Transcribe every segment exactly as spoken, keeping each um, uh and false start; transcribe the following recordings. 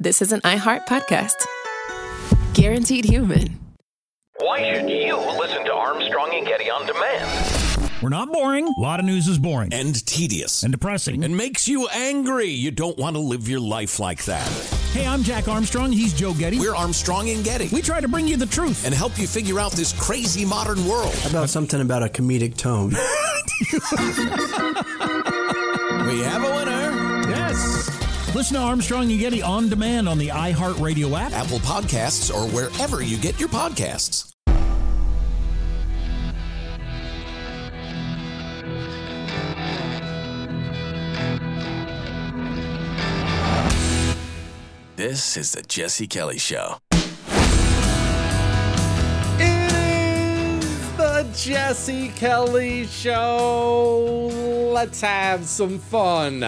this is an iHeart podcast. Guaranteed human. Why should you listen to Armstrong and Getty on demand? We're not boring. A lot of news is boring. And tedious. And depressing. And makes you angry. You don't want to live your life like that. Hey, I'm Jack Armstrong. He's Joe Getty. We're Armstrong and Getty. We try to bring you the truth. And help you figure out this crazy modern world. How about something about a comedic tone? We have a winner. Yes. Listen to Armstrong and Getty on demand on the iHeartRadio app, Apple Podcasts, or wherever you get your podcasts. This is the Jesse Kelly Show. It is the Jesse Kelly Show. Let's have some fun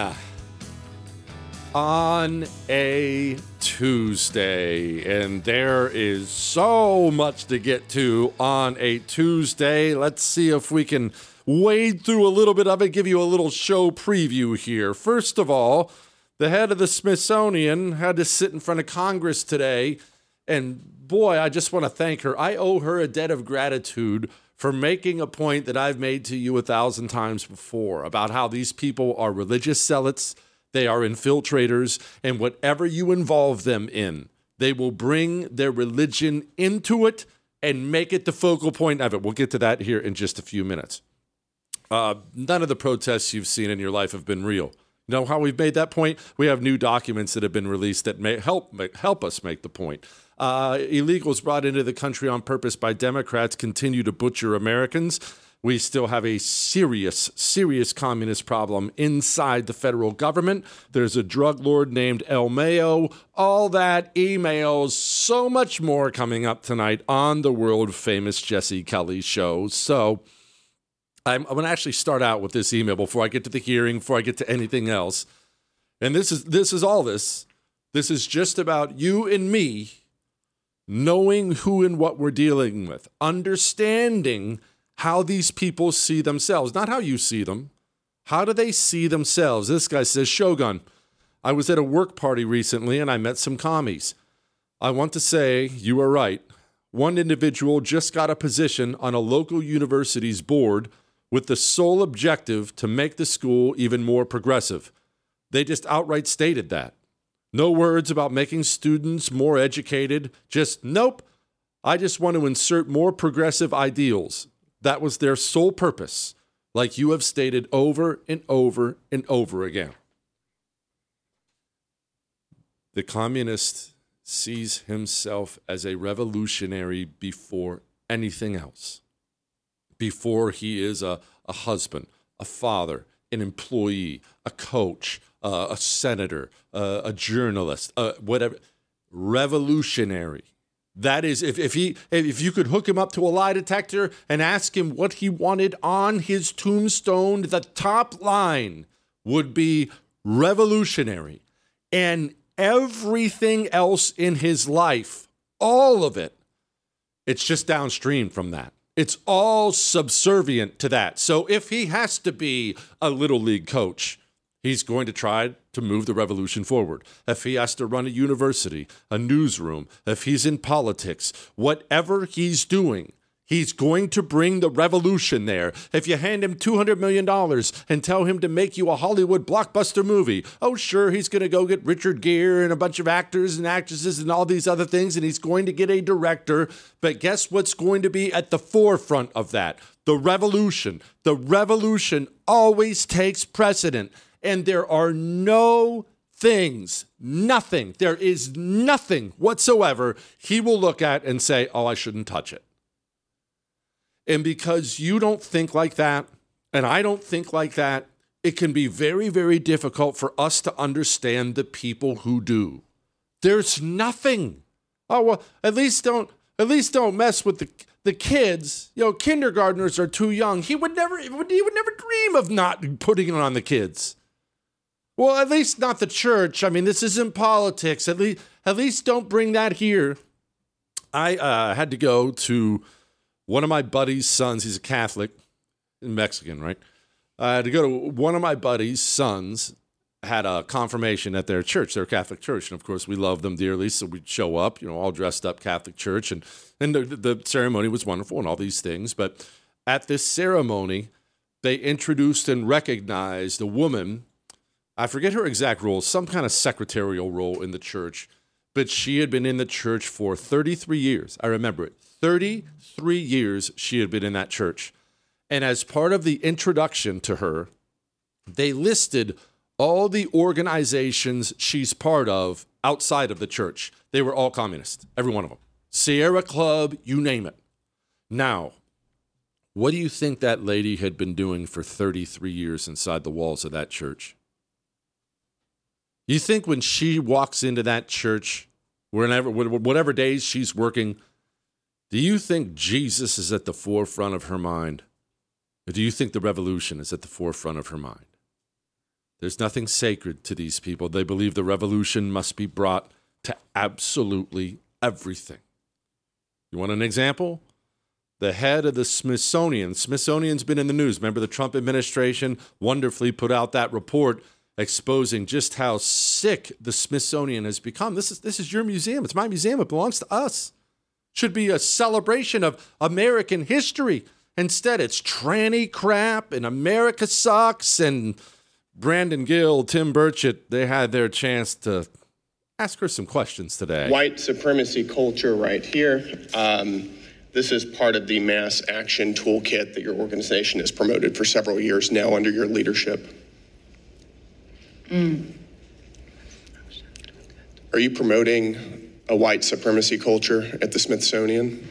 on a Tuesday. And there is so much to get to on a Tuesday. Let's see if we can wade through a little bit of it, give you a little show preview here. First of all, the head of the Smithsonian had to sit in front of Congress today, and boy, I just want to thank her. I owe her a debt of gratitude for making a point that I've made to you a thousand times before about how these people are religious zealots, they are infiltrators, and whatever you involve them in, they will bring their religion into it and make it the focal point of it. We'll get to that here in just a few minutes. Uh, none of the protests you've seen in your life have been real. You know how we've made that point? We have new documents that have been released that may help make, help us make the point. Uh, illegals brought into the country on purpose by Democrats continue to butcher Americans. We still have a serious, serious communist problem inside the federal government. There's a drug lord named El Mayo. All that, emails, so much more coming up tonight on the world-famous Jesse Kelly Show. So I'm, I'm going to actually start out with this email before I get to the hearing, before I get to anything else. And this is this is all this. This is just about you and me knowing who and what we're dealing with, understanding how these people see themselves, not how you see them. How do they see themselves? This guy says, Shogun, I was at a work party recently and I met some commies. I want to say you are right. One individual just got a position on a local university's board with the sole objective to make the school even more progressive. They just outright stated that. No words about making students more educated. Just, nope, I just want to insert more progressive ideals. That was their sole purpose, like you have stated over and over and over again. The communist sees himself as a revolutionary before anything else. Before he is a, a husband, a father, an employee, a coach, uh, a senator, uh, a journalist, uh, whatever. Revolutionary. That is, if, if he if you could hook him up to a lie detector and ask him what he wanted on his tombstone, the top line would be revolutionary. And everything else in his life, all of it, it's just downstream from that. It's all subservient to that. So if he has to be a little league coach, he's going to try to move the revolution forward. If he has to run a university, a newsroom, if he's in politics, whatever he's doing, he's going to bring the revolution there. If you hand him two hundred million dollars and tell him to make you a Hollywood blockbuster movie, oh, sure, he's going to go get Richard Gere and a bunch of actors and actresses and all these other things, and he's going to get a director. But guess what's going to be at the forefront of that? The revolution. The revolution always takes precedent. And there are no things, nothing, there is nothing whatsoever he will look at and say, oh, I shouldn't touch it. And because you don't think like that, and I don't think like that, it can be very, very difficult for us to understand the people who do. There's nothing. Oh, well, at least don't, at least don't mess with the, the kids. You know, kindergartners are too young. He would never, he would never dream of not putting it on the kids. Well, at least not the church. I mean, this isn't politics. At least, at least don't bring that here. I uh, had to go to one of my buddy's sons. He's a Catholic, Mexican, right? I had to go to one of my buddy's sons' had a confirmation at their church, their Catholic church. And of course, we love them dearly. So we'd show up, you know, all dressed up Catholic church. And, and the, the ceremony was wonderful and all these things. But at this ceremony, they introduced and recognized a woman. I forget her exact role, some kind of secretarial role in the church. But she had been in the church for thirty-three years. I remember it. thirty-three years she had been in that church. And as part of the introduction to her, they listed all the organizations she's part of outside of the church. They were all communist, every one of them. Sierra Club, you name it. Now, what do you think that lady had been doing for thirty-three years inside the walls of that church? You think when she walks into that church, whenever, whatever days she's working, do you think Jesus is at the forefront of her mind? Or do you think the revolution is at the forefront of her mind? There's nothing sacred to these people. They believe the revolution must be brought to absolutely everything. You want an example? The head of the Smithsonian. Smithsonian's been in the news. Remember the Trump administration wonderfully put out that report exposing just how sick the Smithsonian has become. This is this is your museum. It's my museum. It belongs to us. Should be a celebration of American history. Instead, it's tranny crap and America sucks. And Brandon Gill, Tim Burchett, they had their chance to ask her some questions today. White supremacy culture right here. Um, this is part of the mass action toolkit that your organization has promoted for several years now under your leadership. Mm. Are you promoting a white supremacy culture at the Smithsonian?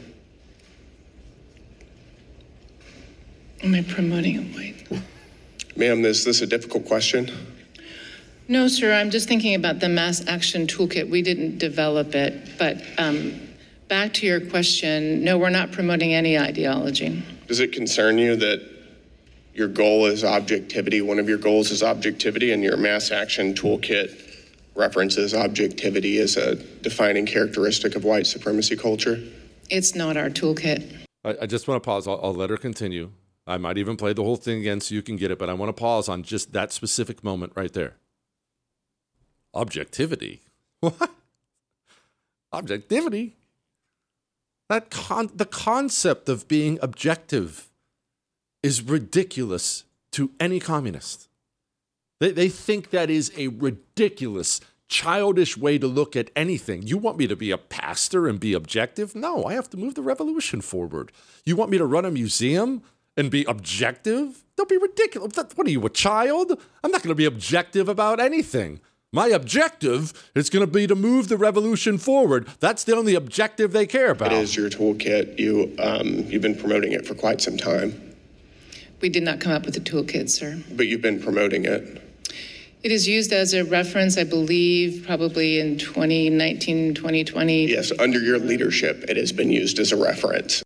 Am I promoting a white? Ma'am, is this a difficult question? No, sir. I'm just thinking about the mass action toolkit. We didn't develop it. But um, back to your question, no, we're not promoting any ideology. Does it concern you that your goal is objectivity? One of your goals is objectivity, and your mass action toolkit references objectivity as a defining characteristic of white supremacy culture? It's not our toolkit. I, I just want to pause. I'll, I'll let her continue. I might even play the whole thing again so you can get it, but I want to pause on just that specific moment right there. Objectivity? What? Objectivity? That con- the concept of being objective is ridiculous to any communist. They, they think that is a ridiculous, childish way to look at anything. You want me to be a pastor and be objective? No, I have to move the revolution forward. You want me to run a museum and be objective? Don't be ridiculous. What are you, a child? I'm not going to be objective about anything. My objective is going to be to move the revolution forward. That's the only objective they care about. It is your toolkit. You, um, you've been promoting it for quite some time. We did not come up with a toolkit, sir. But you've been promoting it. It is used as a reference, I believe, probably in twenty nineteen, twenty twenty. Yes, under your leadership, it has been used as a reference.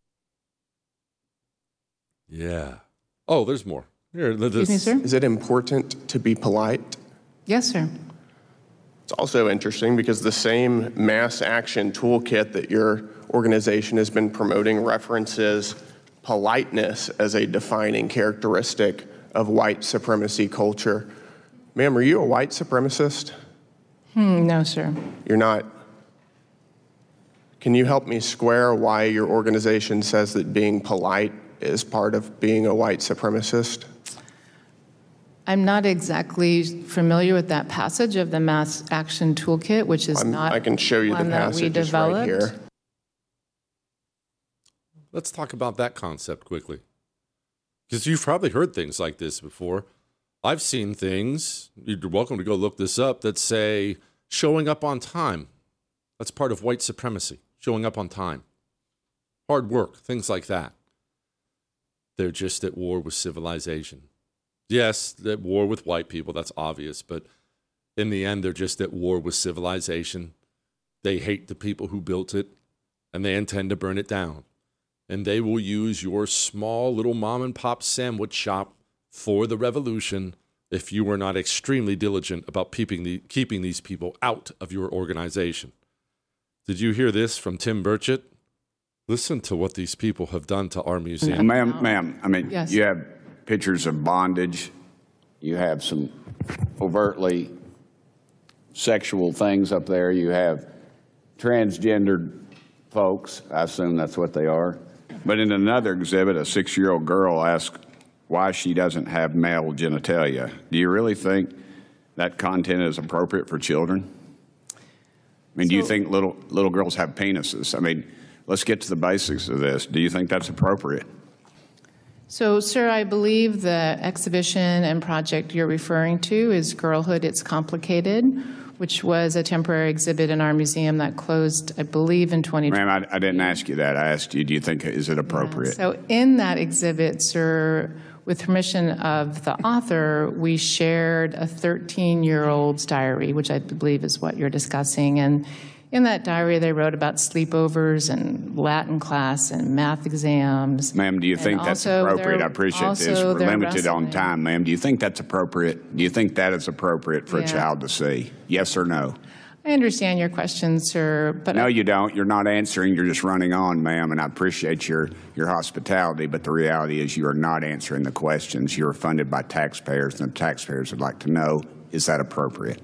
Yeah. Oh, there's more. Here, this. Excuse me, sir? Is it important to be polite? Yes, sir. It's also interesting because the same mass action toolkit that your organization has been promoting references politeness as a defining characteristic of white supremacy culture. Ma'am, are you a white supremacist? Hmm, no, sir. You're not. Can you help me square why your organization says that being polite is part of being a white supremacist? I'm not exactly familiar with that passage of the mass action toolkit, which is I'm, not I can show you the one that we passage right developed. here. Let's talk about that concept quickly. Because you've probably heard things like this before. I've seen things, you're welcome to go look this up, that say showing up on time. That's part of white supremacy, showing up on time. Hard work, things like that. They're just at war with civilization. Yes, at war with white people, that's obvious, but in the end, they're just at war with civilization. They hate the people who built it, and they intend to burn it down. And they will use your small little mom and pop sandwich shop for the revolution if you are not extremely diligent about keeping, the, keeping these people out of your organization. Did you hear this from Tim Burchett? Listen to what these people have done to our museum. Ma'am, ma'am, I mean, Yes. you have pictures of bondage. You have some overtly sexual things up there. You have transgendered folks. I assume that's what they are. But in another exhibit, a six-year-old girl asked why she doesn't have male genitalia. Do you really think that content is appropriate for children? I mean, so, do you think little little girls have penises? I mean, let's get to the basics of this. Do you think that's appropriate? So, sir, I believe the exhibition and project you're referring to is Girlhood, It's Complicated, which was a temporary exhibit in our museum that closed, I believe, in twenty twenty. Ma'am, I, I didn't ask you that. I asked you, do you think, is it appropriate? Yeah. So in that exhibit, sir, with permission of the author, we shared a thirteen-year-old's diary, which I believe is what you're discussing. And in that diary, they wrote about sleepovers and Latin class and math exams. Ma'am, do you think that's appropriate? I appreciate this. We're limited on time, ma'am. Do you think that's appropriate? Do you think that is appropriate for yeah. a child to see? Yes or no? I understand your question, sir, but... No, you don't. You're not answering. You're just running on, ma'am, and I appreciate your, your hospitality, but the reality is you are not answering the questions. You're funded by taxpayers, and the taxpayers would like to know, is that appropriate?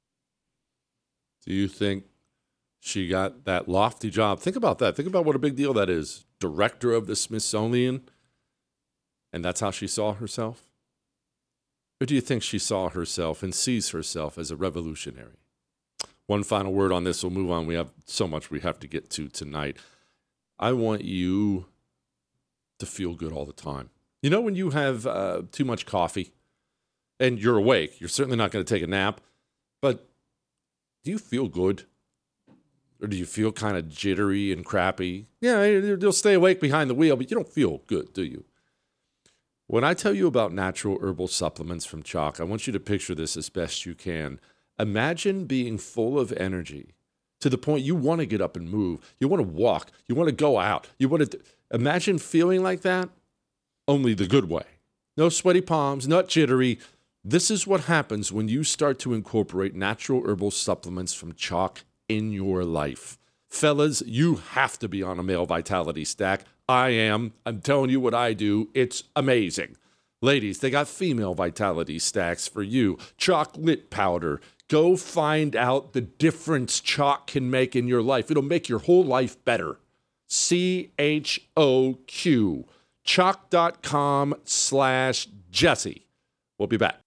Do you think she got that lofty job? Think about that. Think about what a big deal that is. Director of the Smithsonian, and that's how she saw herself? Or do you think she saw herself and sees herself as a revolutionary? One final word on this, we'll move on. We have so much we have to get to tonight. I want you to feel good all the time. You know when you have uh, too much coffee and you're awake, you're certainly not going to take a nap, but do you feel good? Or do you feel kind of jittery and crappy? Yeah, you'll stay awake behind the wheel, but you don't feel good, do you? When I tell you about natural herbal supplements from Choq, I want you to picture this as best you can. Imagine being full of energy to the point you want to get up and move. You want to walk. You want to go out. You want to imagine feeling like that, only the good way. No sweaty palms, not jittery. This is what happens when you start to incorporate natural herbal supplements from Choq in your life. Fellas, you have to be on a male vitality stack. I am. I'm telling you what I do. It's amazing. Ladies, they got female vitality stacks for you. Chocolate powder. Go find out the difference Choq can make in your life. It'll make your whole life better. C H O Q. Choq.com slash Jesse. We'll be back.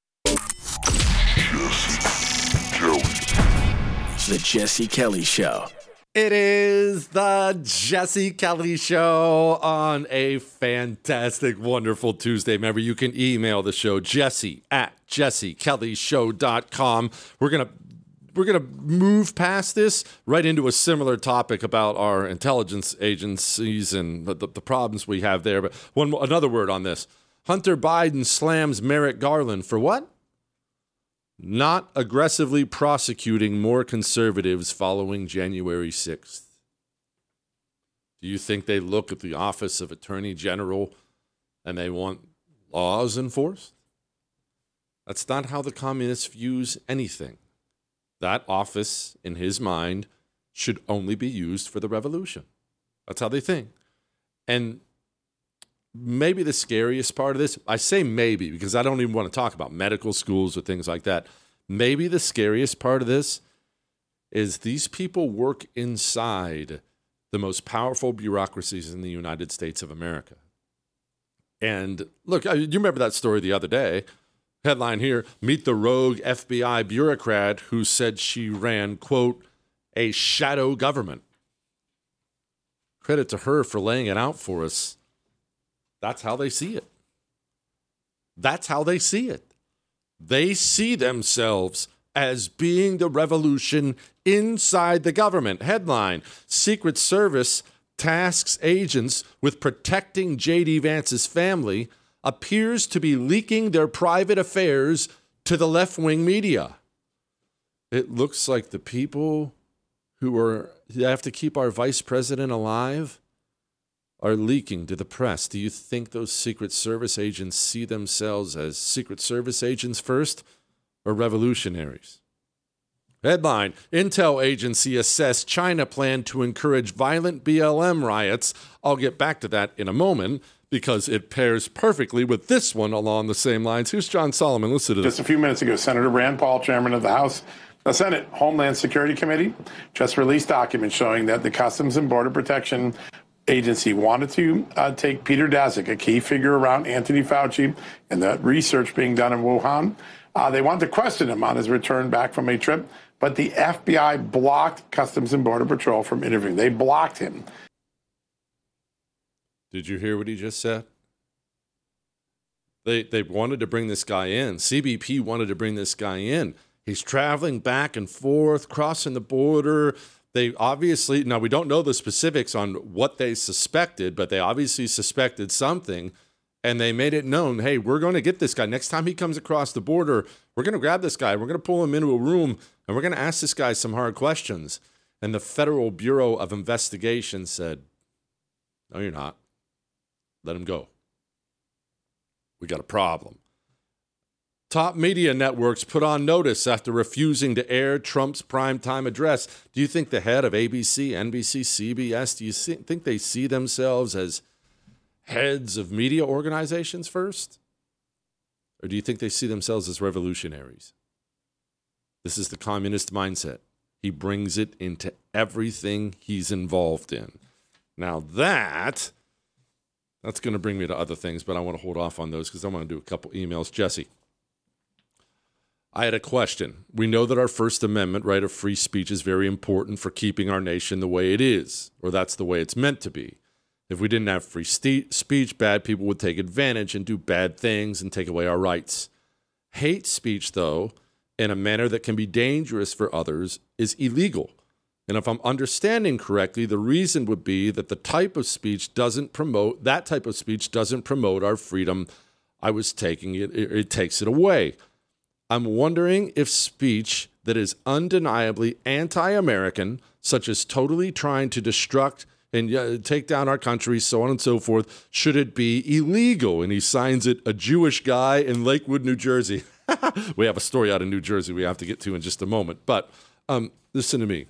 The Jesse Kelly Show. It is the Jesse Kelly Show on a fantastic, wonderful Tuesday. Remember, you can email the show, Jesse at jesse kelly show dot com. We're going to we're gonna move past this right into a similar topic about our intelligence agencies and the, the, the problems we have there. But one another word on this. Hunter Biden slams Merrick Garland for what? Not aggressively prosecuting more conservatives following January sixth. Do you think they look at the office of Attorney General and they want laws enforced? That's not how the communist views anything. That office, in his mind, should only be used for the revolution. That's how they think. And maybe the scariest part of this, I say maybe because I don't even want to talk about medical schools or things like that. Maybe the scariest part of this is these people work inside the most powerful bureaucracies in the United States of America. And look, you remember that story the other day. Headline here, meet the rogue F B I bureaucrat who said she ran, quote, a shadow government. Credit to her for laying it out for us. That's how they see it. That's how they see it. They see themselves as being the revolution inside the government. Headline, Secret Service tasks agents with protecting J D. Vance's family, appears to be leaking their private affairs to the left-wing media. It looks like the people who are who have to keep our vice president alive are leaking to the press. Do you think those Secret Service agents see themselves as Secret Service agents first or revolutionaries? Headline, Intel agency assessed China plan to encourage violent B L M riots. I'll get back to that in a moment. because it pairs perfectly with this one along the same lines. Here's John Solomon. Listen to this. Just a few minutes ago, Senator Rand Paul, chairman of the House the Senate Homeland Security Committee, just released documents showing that the Customs and Border Protection Agency wanted to uh, take Peter Daszak, a key figure around Anthony Fauci and the research being done in Wuhan. Uh, they wanted to question him on his return back from a trip, but the F B I blocked Customs and Border Patrol from interviewing. They blocked him. Did you hear what he just said? They they wanted to bring this guy in. C B P wanted to bring this guy in. He's traveling back and forth, crossing the border. They obviously, now we don't know the specifics on what they suspected, but they obviously suspected something, and they made it known, hey, we're going to get this guy. Next time he comes across the border, we're going to grab this guy. We're going to pull him into a room, and we're going to ask this guy some hard questions. And the Federal Bureau of Investigation said, no, you're not. Let him go. We got a problem. Top media networks put on notice after refusing to air Trump's primetime address. Do you think the head of A B C, N B C, C B S, do you see, think they see themselves as heads of media organizations first? Or do you think they see themselves as revolutionaries? This is the communist mindset. He brings it into everything he's involved in. Now that, that's going to bring me to other things, but I want to hold off on those because I want to do a couple emails. Jesse, I had a question. We know that our First Amendment right of free speech is very important for keeping our nation the way it is, or that's the way it's meant to be. If we didn't have free st- speech, bad people would take advantage and do bad things and take away our rights. Hate speech, though, in a manner that can be dangerous for others, is illegal. And if I'm understanding correctly, the reason would be that the type of speech doesn't promote, that type of speech doesn't promote our freedom. I was taking it, it, it takes it away. I'm wondering if speech that is undeniably anti-American, such as totally trying to destruct and uh, take down our country, so on and so forth, should it be illegal? And he signs it, a Jewish guy in Lakewood, New Jersey. We have a story out of New Jersey we have to get to in just a moment. But um, listen to me.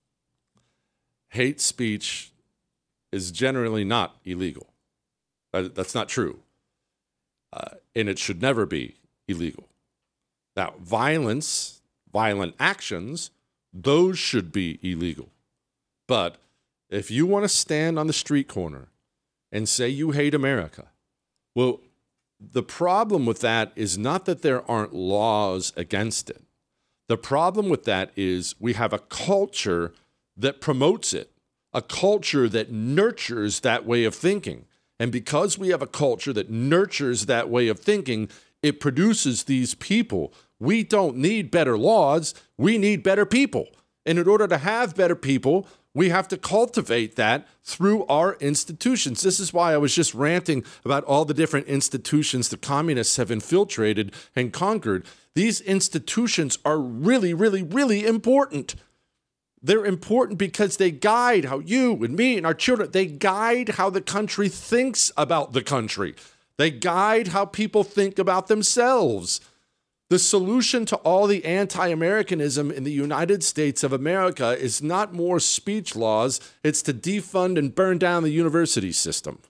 Hate speech is generally not illegal. Uh, that's not true. Uh, and it should never be illegal. Now, violence, violent actions, those should be illegal. But if you want to stand on the street corner and say you hate America, well, the problem with that is not that there aren't laws against it. The problem with that is we have a culture that promotes it, a culture that nurtures that way of thinking. And because we have a culture that nurtures that way of thinking, it produces these people. We don't need better laws. We need better people. And in order to have better people, we have to cultivate that through our institutions. This is why I was just ranting about all the different institutions the communists have infiltrated and conquered. These institutions are really, really, really important. They're important because they guide how you and me and our children, they guide how the country thinks about the country. They guide how people think about themselves. The solution to all the anti-Americanism in the United States of America is not more speech laws. It's to defund and burn down the university system.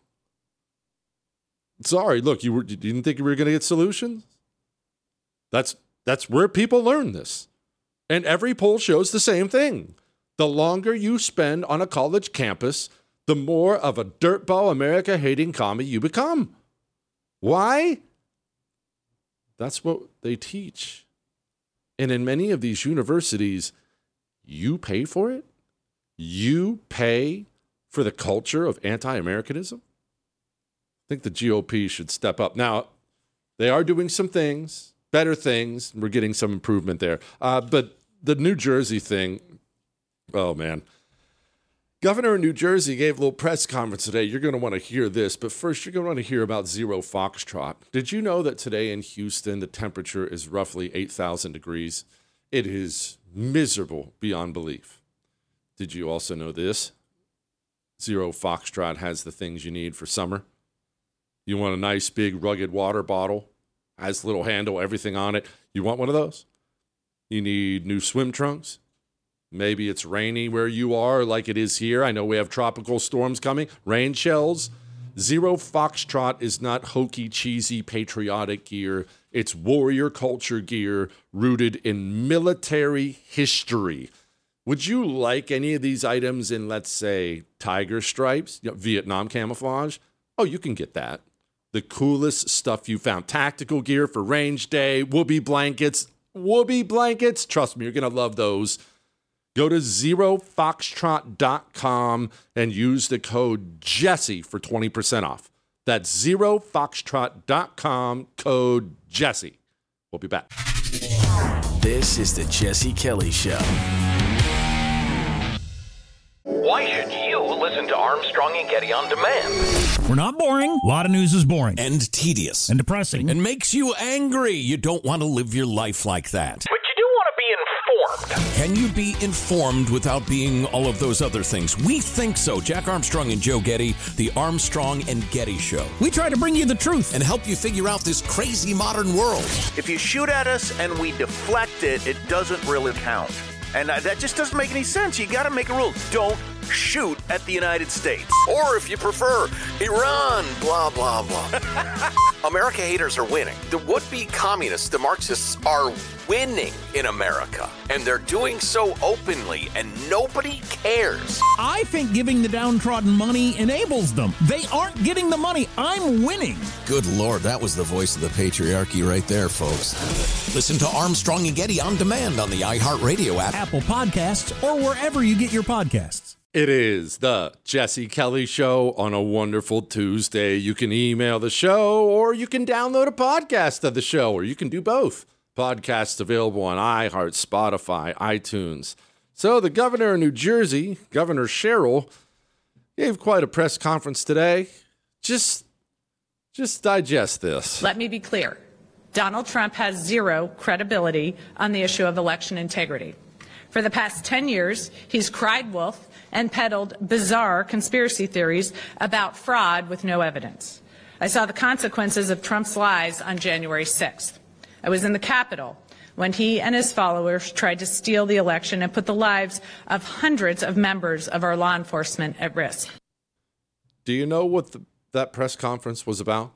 Sorry, look, you, were, you didn't think you were going to get solutions? That's, that's where people learn this. And every poll shows the same thing. The longer you spend on a college campus, the more of a dirtball America-hating commie you become. Why? That's what they teach. And in many of these universities, you pay for it? You pay for the culture of anti-Americanism? I think the G O P should step up. Now, they are doing some things, better things. We're getting some improvement there. Uh, but the New Jersey thing, oh, man. Governor of New Jersey gave a little press conference today. You're going to want to hear this, but first you're going to want to hear about Zero Foxtrot. Did you know that today in Houston the temperature is roughly eight thousand degrees? It is miserable beyond belief. Did you also know this? Zero Foxtrot has the things you need for summer. You want a nice big rugged water bottle, has a little handle, everything on it. You want one of those? You need new swim trunks. Maybe it's rainy where you are like it is here. I know we have tropical storms coming. Rain shells. Zero Foxtrot is not hokey, cheesy, patriotic gear. It's warrior culture gear rooted in military history. Would you like any of these items in, let's say, tiger stripes, you know, Vietnam camouflage? Oh, you can get that. The coolest stuff you found. Tactical gear for range day, whoopee blankets. Whoopee blankets. Trust me, you're going to love those. Go to zero foxtrot dot com and use the code Jesse for twenty percent off. That's zero foxtrot dot com, code Jesse. We'll be back. This is the Jesse Kelly Show. Why should you listen to Armstrong and Getty on demand? We're not boring. A lot of news is boring. And tedious. And depressing. And makes you angry. You don't want to live your life like that. But you do want to be informed. Can you be informed without being all of those other things? We think so. Jack Armstrong and Joe Getty, the Armstrong and Getty Show. We try to bring you the truth. And help you figure out this crazy modern world. If you shoot at us and we deflect it, it doesn't really count. And uh, that just doesn't make any sense. You got to make a rule. Don't shoot at the United States. Or if you prefer, Iran, blah, blah, blah. America haters are winning. The would-be communists, the Marxists, are winning in America. And they're doing so openly, and nobody cares. I think giving the downtrodden money enables them. They aren't getting the money. I'm winning. Good Lord, that was the voice of the patriarchy right there, folks. Listen to Armstrong and Getty on demand on the iHeartRadio app, Apple Podcasts, or wherever you get your podcasts. It is the Jesse Kelly Show on a wonderful Tuesday. You can email the show, or you can download a podcast of the show, or you can do both. Podcasts available on iHeart, Spotify, iTunes. So the governor of New Jersey, Governor Sherrill, gave quite a press conference today. Just, just digest this. Let me be clear. Donald Trump has zero credibility on the issue of election integrity. For the past ten years, he's cried wolf and peddled bizarre conspiracy theories about fraud with no evidence. I saw the consequences of Trump's lies on January sixth. I was in the Capitol when he and his followers tried to steal the election and put the lives of hundreds of members of our law enforcement at risk. Do you know what the, that press conference was about?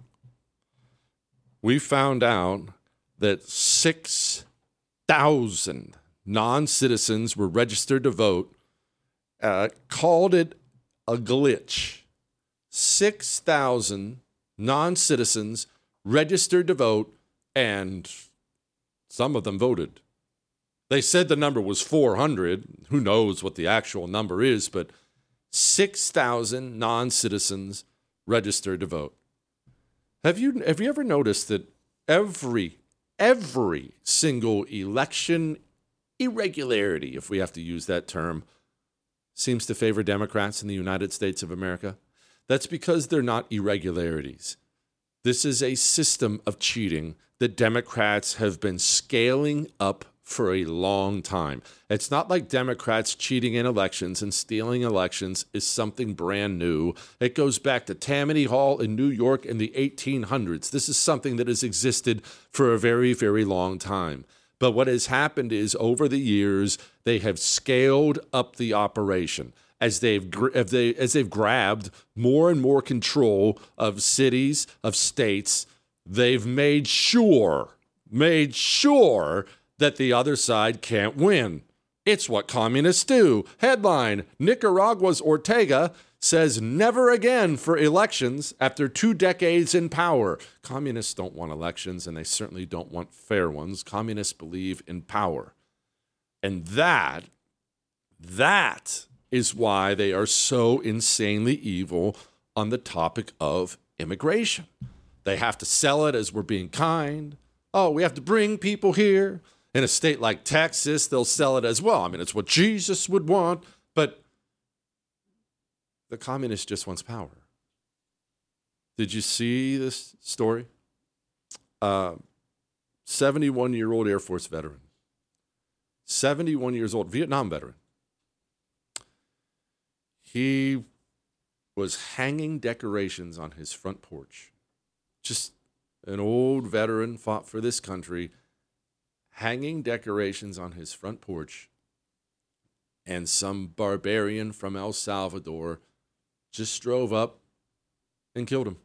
We found out that six thousand non-citizens were registered to vote, uh, called it a glitch. six thousand non-citizens registered to vote, and some of them voted. They said the number was four hundred. Who knows what the actual number is, but six thousand non-citizens registered to vote. Have you have you ever noticed that every every single election irregularity, if we have to use that term, seems to favor Democrats in the United States of America? That's because they're not irregularities. This is a system of cheating that Democrats have been scaling up for a long time. It's not like Democrats cheating in elections and stealing elections is something brand new. It goes back to Tammany Hall in New York in the eighteen hundreds. This is something that has existed for a very, very long time. But what has happened is over the years, they have scaled up the operation as they've as they as they've grabbed more and more control of cities, of states. They've made sure, made sure that the other side can't win. It's what communists do. Headline, Nicaragua's Ortega says never again for elections after two decades in power. Communists don't want elections, and they certainly don't want fair ones. Communists believe in power. And that, that is why they are so insanely evil on the topic of immigration. They have to sell it as we're being kind. Oh, we have to bring people here. In a state like Texas, they'll sell it as well. I mean, it's what Jesus would want, but the communist just wants power. Did you see this story? Uh, seventy-one-year-old Air Force veteran. seventy-one years old, Vietnam veteran. He was hanging decorations on his front porch. Just an old veteran, fought for this country, hanging decorations on his front porch, and some barbarian from El Salvador just drove up, and killed him.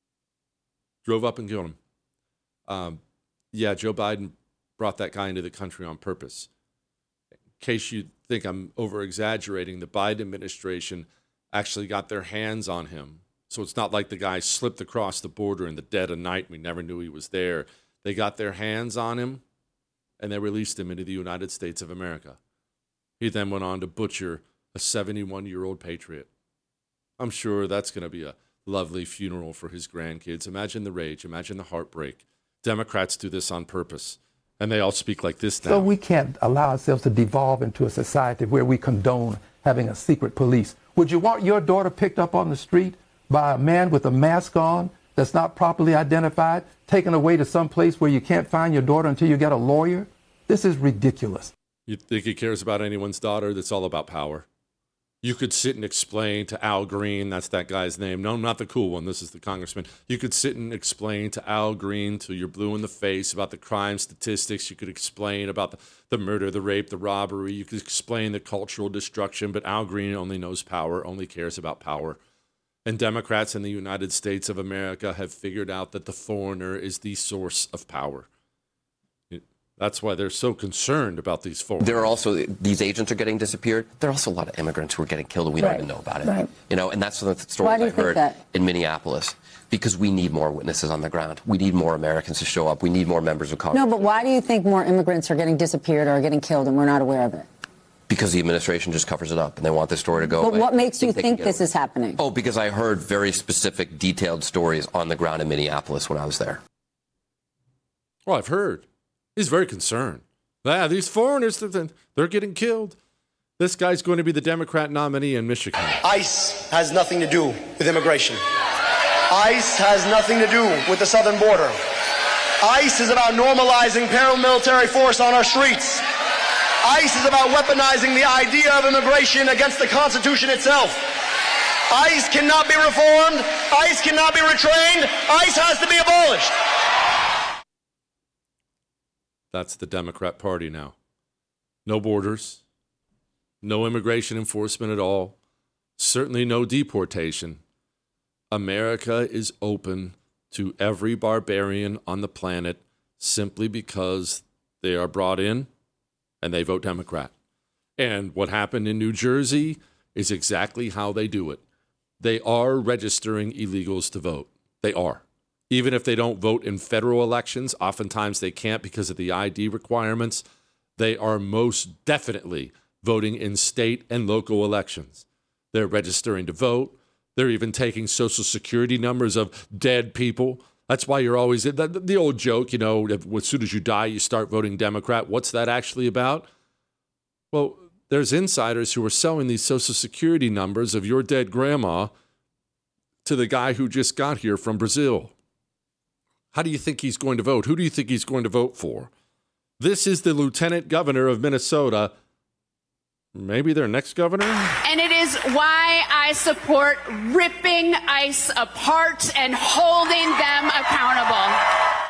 Drove up and killed him. Um, yeah, Joe Biden brought that guy into the country on purpose. In case you think I'm over-exaggerating, the Biden administration actually got their hands on him. So it's not like the guy slipped across the border in the dead of night. We never knew he was there. They got their hands on him, and they released him into the United States of America. He then went on to butcher a seventy-one-year-old patriot. I'm sure that's going to be a lovely funeral for his grandkids. Imagine the rage. Imagine the heartbreak. Democrats do this on purpose, and they all speak like this now. So we can't allow ourselves to devolve into a society where we condone having a secret police. Would you want your daughter picked up on the street by a man with a mask on that's not properly identified, taken away to some place where you can't find your daughter until you get a lawyer? This is ridiculous. You think he cares about anyone's daughter? That's all about power. You could sit and explain to Al Green, that's that guy's name. No, not the cool one. This is the congressman. You could sit and explain to Al Green till you're blue in the face about the crime statistics. You could explain about the, the murder, the rape, the robbery. You could explain the cultural destruction. But Al Green only knows power, only cares about power. And Democrats in the United States of America have figured out that the foreigner is the source of power. That's why they're so concerned about these foreigners. There are also, these agents are getting disappeared. There are also a lot of immigrants who are getting killed and we Right. don't even know about it. Right. You know, and that's the Why stories do you I think heard that? in Minneapolis. Because we need more witnesses on the ground. We need more Americans to show up. We need more members of Congress. No, but why do you think more immigrants are getting disappeared or are getting killed and we're not aware of it? Because the administration just covers it up and they want this story to go But away. what makes you they think can get this away. is happening? Oh, because I heard very specific, detailed stories on the ground in Minneapolis when I was there. Well, I've heard. He's very concerned. Yeah, these foreigners, they're getting killed. This guy's going to be the Democrat nominee in Michigan. ICE has nothing to do with immigration. ICE has nothing to do with the southern border. ICE is about normalizing paramilitary force on our streets. ICE is about weaponizing the idea of immigration against the Constitution itself. ICE cannot be reformed. ICE cannot be retrained. ICE has to be abolished. That's the Democrat Party now. No borders, no immigration enforcement at all, certainly no deportation. America is open to every barbarian on the planet simply because they are brought in and they vote Democrat. And what happened in New Jersey is exactly how they do it. They are registering illegals to vote. They are. Even if they don't vote in federal elections, oftentimes they can't because of the I D requirements. They are most definitely voting in state and local elections. They're registering to vote. They're even taking Social Security numbers of dead people. That's why you're always, the, the old joke, you know, if, as soon as you die, you start voting Democrat. What's that actually about? Well, there's insiders who are selling these Social Security numbers of your dead grandma to the guy who just got here from Brazil. How do you think he's going to vote? Who do you think he's going to vote for? This is the lieutenant governor of Minnesota. Maybe their next governor? And it is why I support ripping ICE apart and holding them accountable.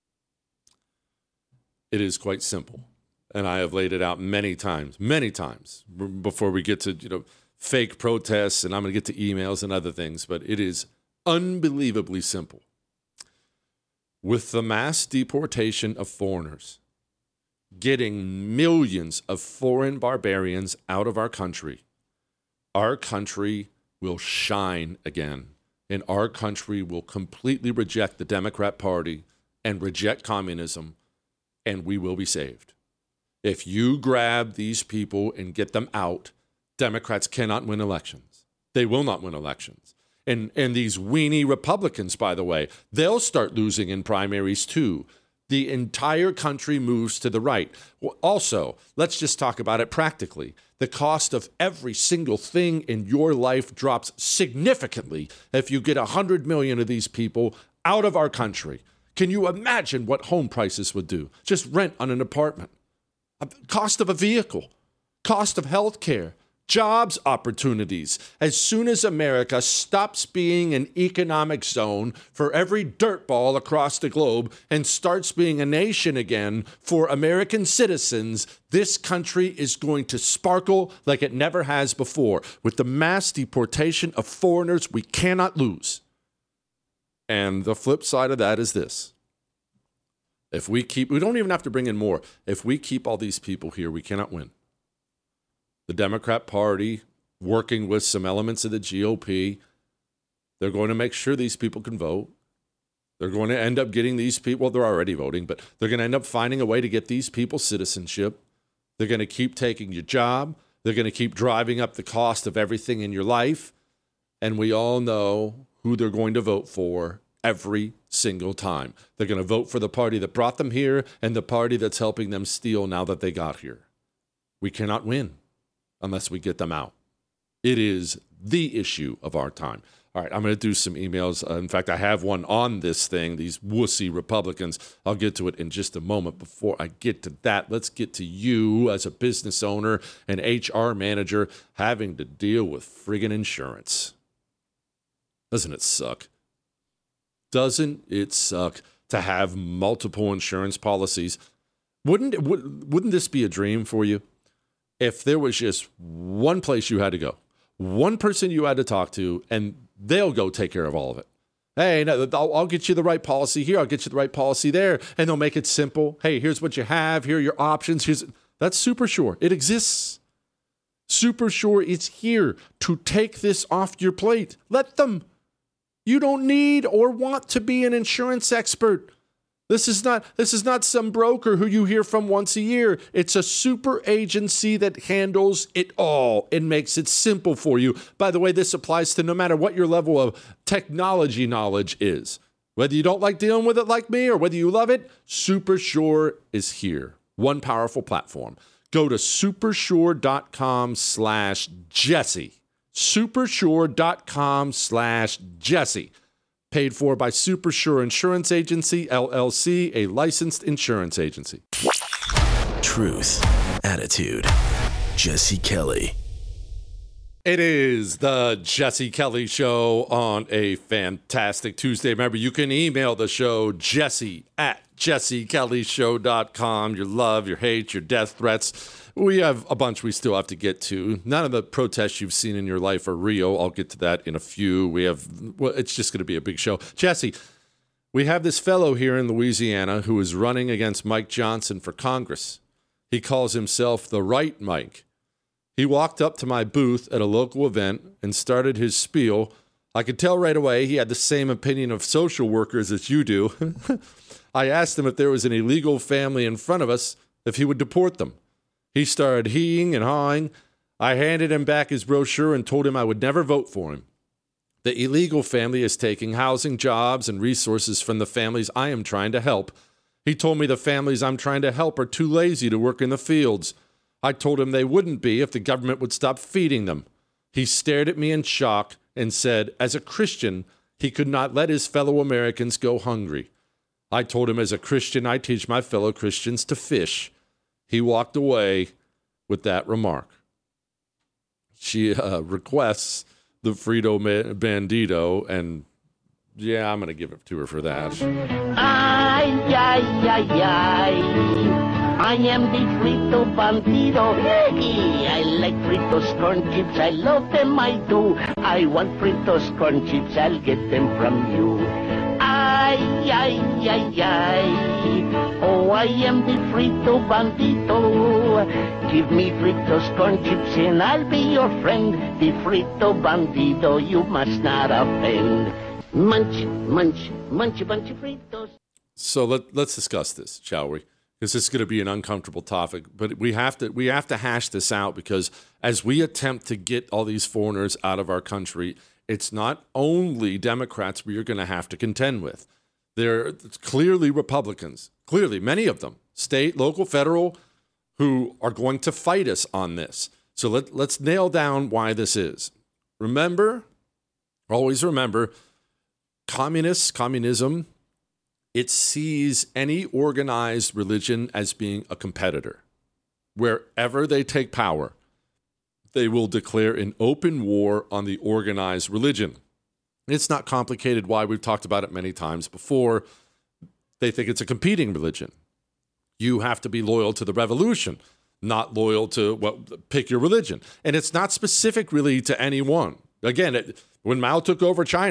It is quite simple. And I have laid it out many times, many times before we get to, you know, fake protests, and I'm going to get to emails and other things, but it is unbelievably simple. With the mass deportation of foreigners, getting millions of foreign barbarians out of our country, our country will shine again, and our country will completely reject the Democrat Party and reject communism, and we will be saved. If you grab these people and get them out, Democrats cannot win elections. They will not win elections. And and these weenie Republicans, by the way, they'll start losing in primaries too. The entire country moves to the right. Also, let's just talk about it practically. The cost of every single thing in your life drops significantly if you get one hundred million of these people out of our country. Can you imagine what home prices would do? Just rent on an apartment. Cost of a vehicle. Cost of health care. Jobs opportunities. As soon as America stops being an economic zone for every dirtball across the globe and starts being a nation again for American citizens, this country is going to sparkle like it never has before. With the mass deportation of foreigners, we cannot lose. And the flip side of that is this. If we keep, we don't even have to bring in more. If we keep all these people here, we cannot win. The Democrat Party, working with some elements of the G O P, they're going to make sure these people can vote. They're going to end up getting these people, well, they're already voting, but they're going to end up finding a way to get these people citizenship. They're going to keep taking your job. They're going to keep driving up the cost of everything in your life. And we all know who they're going to vote for every single time. They're going to vote for the party that brought them here and the party that's helping them steal now that they got here. We cannot win unless we get them out. It is the issue of our time. All right, I'm going to do some emails. Uh, in fact, I have one on this thing, these wussy Republicans. I'll get to it in just a moment. Before I get to that, let's get to you as a business owner and H R manager having to deal with friggin' insurance. Doesn't it suck? Doesn't it suck to have multiple insurance policies? Wouldn't it, would, wouldn't this be a dream for you? If there was just one place you had to go, one person you had to talk to, and they'll go take care of all of it. Hey, no, I'll, I'll get you the right policy here. I'll get you the right policy there. And they'll make it simple. Hey, here's what you have. Here are your options. Here's That's Super Sure. It exists. Super Sure is here to take this off your plate. Let them. You don't need or want to be an insurance expert. This is not this is not some broker who you hear from once a year. It's a super agency that handles it all and makes it simple for you. By the way, this applies to no matter what your level of technology knowledge is. Whether you don't like dealing with it like me or whether you love it, Super Sure is here. One powerful platform. Go to supersure.com slash Jesse. Supersure.com slash Jesse. Paid for by Super Sure Insurance Agency, L L C, a licensed insurance agency. Truth, attitude, Jesse Kelly. It is the Jesse Kelly Show on a fantastic Tuesday. Remember, you can email the show, Jesse at jesse kelly show dot com. Your love, your hate, your death threats. We have a bunch we still have to get to. None of the protests you've seen in your life are real. I'll get to that in a few. We have, well, it's just going to be a big show. Jesse, we have this fellow here in Louisiana who is running against Mike Johnson for Congress. He calls himself the Right Mike. He walked up to my booth at a local event and started his spiel. I could tell right away he had the same opinion of social workers as you do. I asked him if there was an illegal family in front of us, if he would deport them. He started heeing and hawing. I handed him back his brochure and told him I would never vote for him. The illegal family is taking housing, jobs, and resources from the families I am trying to help. He told me the families I'm trying to help are too lazy to work in the fields. I told him they wouldn't be if the government would stop feeding them. He stared at me in shock and said, as a Christian, he could not let his fellow Americans go hungry. I told him as a Christian, I teach my fellow Christians to fish. He walked away with that remark. She uh, requests the Frito Bandito, and yeah, I'm going to give it to her for that. Ay, ay, ay, ay. I am the Frito Bandito. Hey, I like Fritos corn chips. I love them, I do. I want Fritos corn chips. I'll get them from you. Ay, ay, ay, ay. Oh, I am the Frito Bandito. Give me Fritos corn chips and I'll be your friend. The Frito Bandito, you must not offend. Munch, munch, munch a bunch of Fritos. So let, let's discuss this, shall we? Because this is going to be an uncomfortable topic, but we have to we have to hash this out, because as we attempt to get all these foreigners out of our country, it's not only Democrats we are going to have to contend with. They're clearly Republicans, clearly many of them, state, local, federal, who are going to fight us on this. So let, let's nail down why this is. Remember, always remember, communists, communism, it sees any organized religion as being a competitor. Wherever they take power, they will declare an open war on the organized religion. It's not complicated why. We've talked about it many times before. They think it's a competing religion. You have to be loyal to the revolution, not loyal to, well, pick your religion. And it's not specific really to anyone. Again, it, when Mao took over China,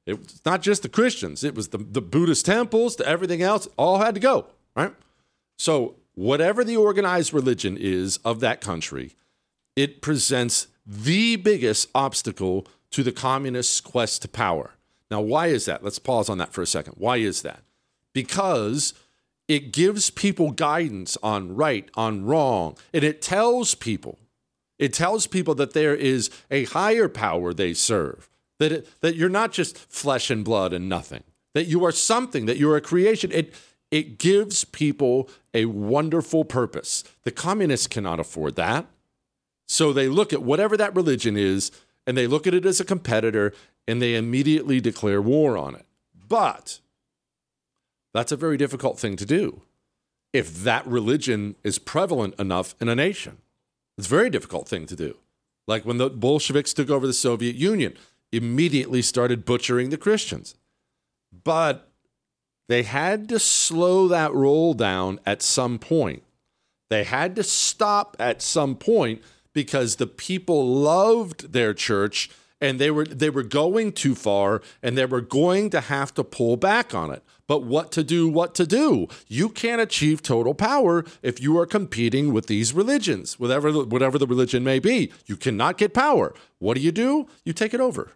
It's not just the Christians. It was the, the Buddhist temples, to everything else, all had to go, right? So whatever the organized religion is of that country, it presents the biggest obstacle to the communists' quest to power. Now, why is that? Let's pause on that for a second. Why is that? Because it gives people guidance on right, on wrong, and it tells people, it tells people that there is a higher power they serve, that it, that you're not just flesh and blood and nothing, that you are something, that you're a creation. It it gives people a wonderful purpose. The communists cannot afford that. So they look at whatever that religion is, and they look at it as a competitor, and they immediately declare war on it. But that's a very difficult thing to do if that religion is prevalent enough in a nation. It's a very difficult thing to do. Like when the Bolsheviks took over the Soviet Union, immediately started butchering the Christians. But they had to slow that roll down at some point. They had to stop at some point because the people loved their church and they were they were going too far and they were going to have to pull back on it. But what to do, what to do? You can't achieve total power if you are competing with these religions, whatever the, whatever the religion may be. You cannot get power. What do you do? You take it over.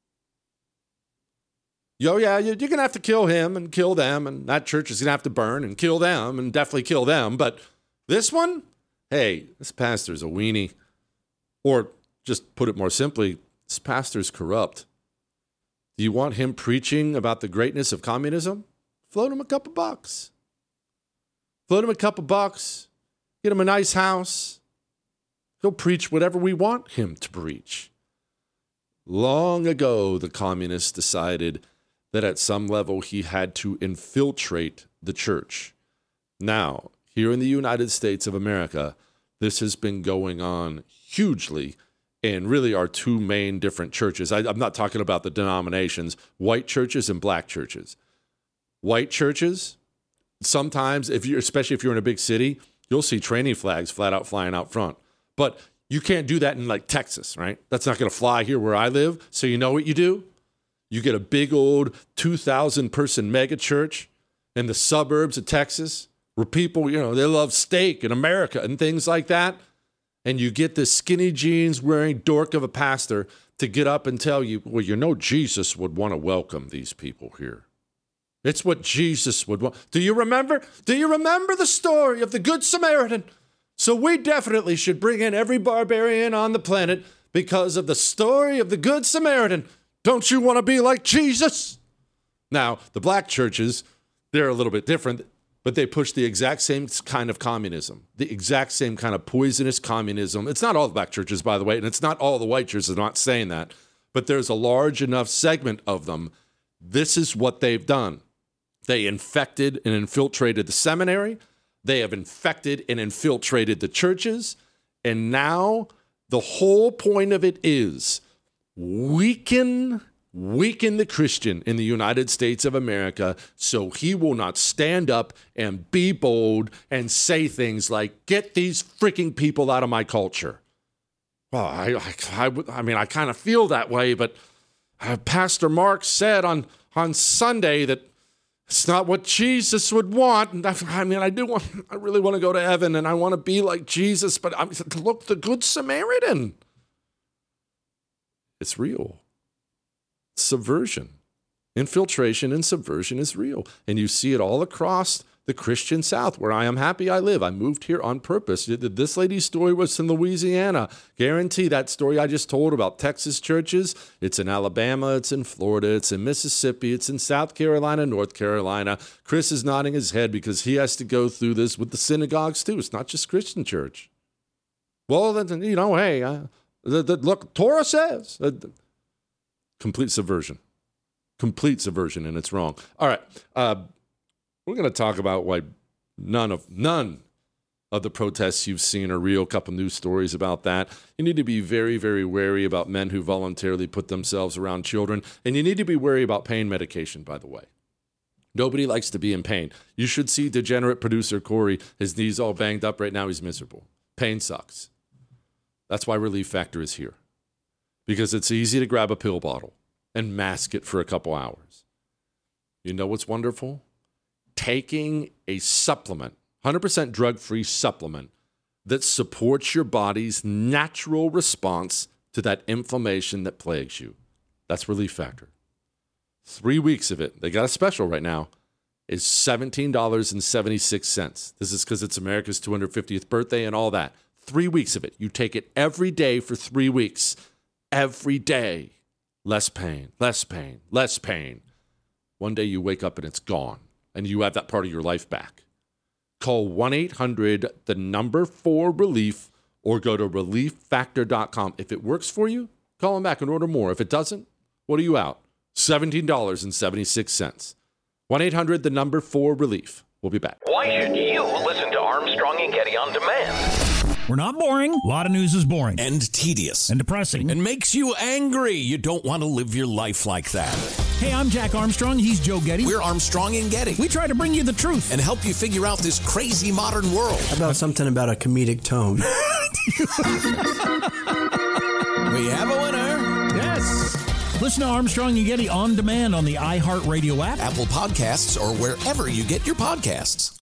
Yo, yeah, you're going to have to kill him and kill them, and that church is going to have to burn and kill them and definitely kill them. But this one, hey, this pastor's a weenie. Or just put it more simply, this pastor's corrupt. Do you want him preaching about the greatness of communism? Float him a couple bucks. Float him a couple bucks. Get him a nice house. He'll preach whatever we want him to preach. Long ago, the communists decided that at some level he had to infiltrate the church. Now, here in the United States of America, this has been going on hugely in really our two main different churches. I, I'm not talking about the denominations, white churches and black churches. White churches, sometimes, if you, especially if you're in a big city, you'll see training flags flat out flying out front. But you can't do that in like Texas, right? That's not going to fly here where I live. So you know what you do? You get a big old two thousand person mega church in the suburbs of Texas where people, you know, they love steak in America and things like that. And you get this skinny jeans wearing dork of a pastor to get up and tell you, well, you know, Jesus would want to welcome these people here. It's what Jesus would want. Do you remember? Do you remember the story of the Good Samaritan? So we definitely should bring in every barbarian on the planet because of the story of the Good Samaritan. Don't you want to be like Jesus? Now, the black churches, they're a little bit different, but they push the exact same kind of communism, the exact same kind of poisonous communism. It's not all the black churches, by the way, and it's not all the white churches. I'm not saying that, but there's a large enough segment of them. This is what they've done. They infected and infiltrated the seminary. They have infected and infiltrated the churches. And now the whole point of it is weaken, weaken the Christian in the United States of America so he will not stand up and be bold and say things like, get these freaking people out of my culture. Well, I, I, I, I mean, I kind of feel that way, but uh, Pastor Mark said on, on Sunday that it's not what Jesus would want. And I, I mean, I do want, I really want to go to heaven and I want to be like Jesus, but I'm, look, the Good Samaritan. It's real. Subversion, infiltration and subversion is real. And you see it all across the Christian South, where I am happy I live. I moved here on purpose. This lady's story was in Louisiana. Guarantee that story I just told about Texas churches, it's in Alabama, it's in Florida, it's in Mississippi, it's in South Carolina, North Carolina. Chris is nodding his head because he has to go through this with the synagogues too. It's not just Christian church. Well, then, you know, hey, uh, the, the, look, Torah says. Uh, complete subversion. Complete subversion, and it's wrong. All right. Uh, We're going to talk about why none of none of the protests you've seen are real. A couple news stories about that. You need to be very, very wary about men who voluntarily put themselves around children. And you need to be wary about pain medication, by the way. Nobody likes to be in pain. You should see degenerate producer Corey. His knees all banged up right now. He's miserable. Pain sucks. That's why Relief Factor is here. Because it's easy to grab a pill bottle. and mask it for a couple hours. You know what's wonderful? Taking a supplement, one hundred percent drug-free supplement that supports your body's natural response to that inflammation that plagues you. That's Relief Factor. Three weeks of it, they got a special right now, is seventeen dollars and seventy-six cents. This is because it's America's two hundred fiftieth birthday and all that. Three weeks of it. You take it every day for three weeks. Every day. Less pain, less pain, less pain. One day you wake up and it's gone, and you have that part of your life back. Call one eight hundred, the number four relief, or go to relief factor dot com. If it works for you, call them back and order more. If it doesn't, what are you out? seventeen dollars and seventy-six cents. one eight hundred, the number four relief. We'll be back. Why should you listen to Armstrong and Getty on demand? We're not boring. A lot of news is boring. And tedious. And depressing. And makes you angry. You don't want to live your life like that. Hey, I'm Jack Armstrong. He's Joe Getty. We're Armstrong and Getty. We try to bring you the truth. And help you figure out this crazy modern world. How about something about a comedic tone? We have a winner. Yes. Listen to Armstrong and Getty on demand on the iHeartRadio app, Apple Podcasts, or wherever you get your podcasts.